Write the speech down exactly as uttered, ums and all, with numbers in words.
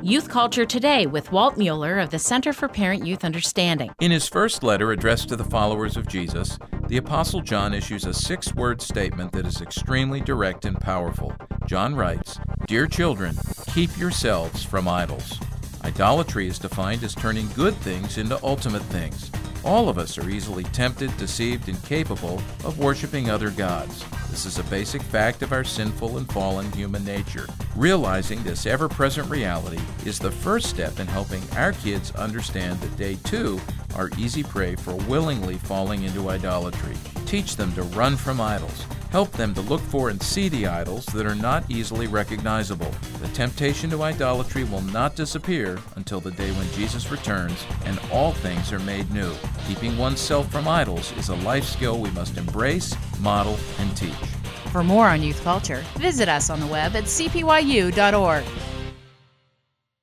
Youth Culture Today with Walt Mueller of the Center for Parent-Youth Understanding. In his first letter addressed to the followers of Jesus, the Apostle John issues a six-word statement that is extremely direct and powerful. John writes, "Dear children, keep yourselves from idols." Idolatry is defined as turning good things into ultimate things. All of us are easily tempted, deceived, and capable of worshiping other gods. This is a basic fact of our sinful and fallen human nature. Realizing this ever-present reality is the first step in helping our kids understand that they, too, are easy prey for willingly falling into idolatry. Teach them to run from idols. Help them to look for and see the idols that are not easily recognizable. The temptation to idolatry will not disappear until the day when Jesus returns and all things are made new. Keeping oneself from idols is a life skill we must embrace, model, and teach. For more on youth culture, visit us on the web at c p y u dot org.